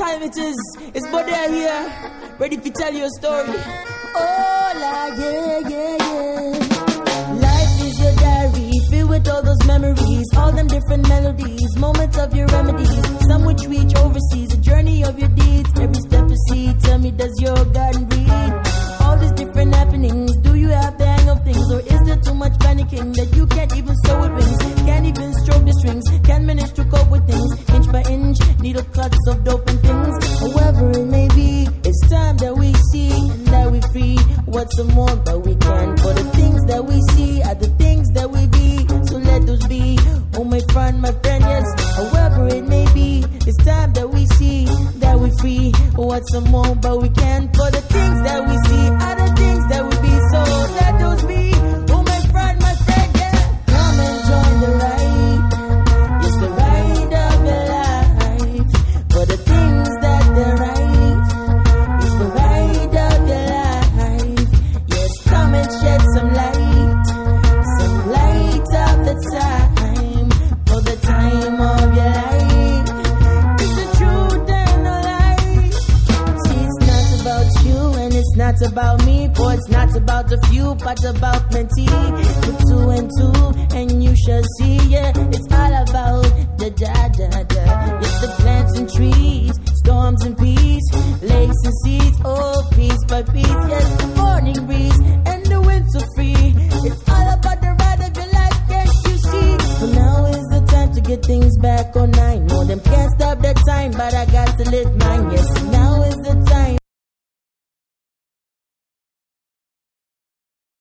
time it is. It's Bodea here, ready to tell you a story. Oh, yeah. Life is your diary, filled with all those memories, all them different melodies, moments of your remedies, some which reach overseas, a journey of your deeds. Every step you see, tell me, does your garden breathe? All these different happenings, do you have the hang of things, or is there too much panicking that you can't even sew with wings, can't even stroke the strings, can't manage to cope with things, inch by inch, needle cuts of dope and things. However it may be, it's time that we see and that we free. What's the more that we can, for the things that we see are the things that we be, so let those be. Oh my friend, yes, however it may be, it's time that we see that we free. What's the more but we can, for the things that we see are the things that we be, so let those be. Oh my friend, yeah, come and join the ride. It's the ride of your life, for the things that they're right. It's the ride of your life. Yes, come and shed some light of the time, for the time of your life. It's the truth and the light. See, it's not about you and it's not about me, for it's not about a few, but about plenty. Put two and two, and you shall see. Yeah, it's all about the da. It's the plants and trees, storms and peace, lakes and seas. Oh, piece by piece. Yes, the morning breeze and the winds so free. It's all about the ride of your life. Can't you see? So now is the time to get things back on nine. No, them can't stop that time, but I